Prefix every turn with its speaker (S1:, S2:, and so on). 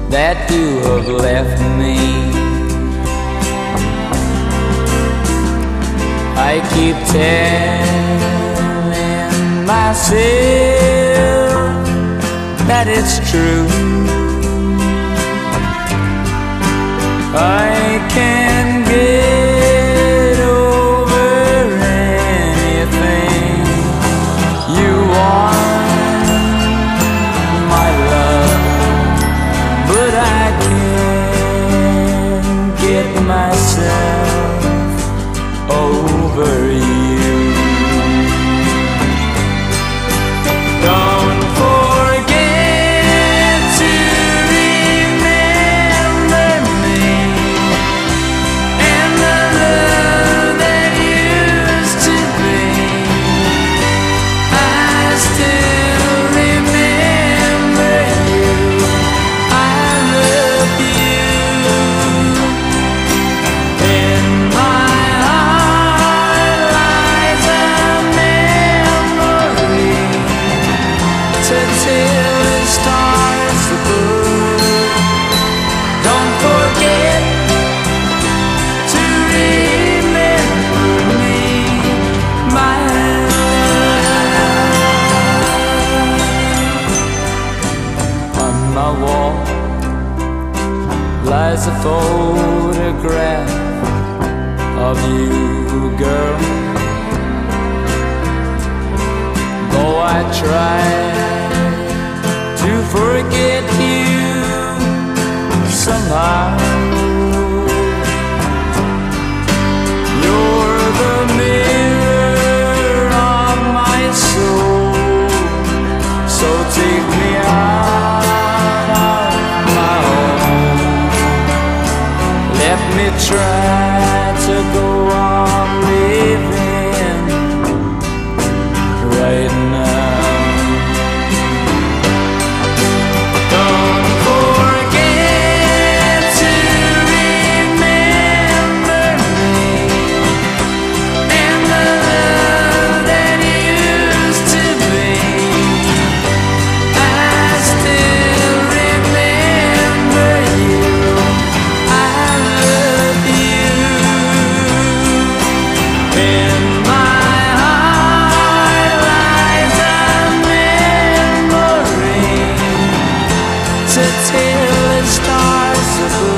S1: that you have left me. I keep telling myself that it's true. I can get over anything you want, my love, but I can't get myself over you. Don't forget to remember me and the love that used to be. I still remember you. I love you. In my heart lies a memory to till the stars above. Don't forget to remember me, my love. On my wall lies a photograph of you, girl. Though I try to forget you somehow, you're the mirror of my soul. So take me out of my home. Let me try to go on living right now. Don't forget to remember me and the love that used to be. I still remember you. I love you. In my heart lies a memory to till the stars above.